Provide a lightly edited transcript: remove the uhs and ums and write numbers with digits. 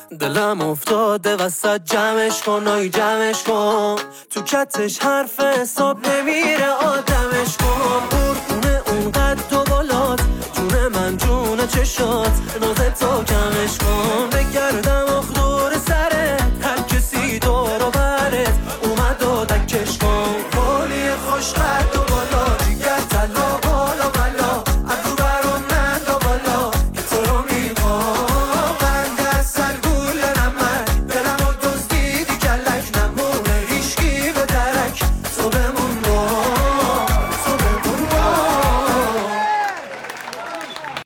دلم افتاده وسط جمعش کن آی جمعش کن تو کتش حرف حساب نمیره آدمش کن قربونه اون قد و بالات جونه من جونه چشات نازه تا کمش کن بگردم اخدور سرت هر کسی دور و برت اومد و دکش کن کلی خوش قد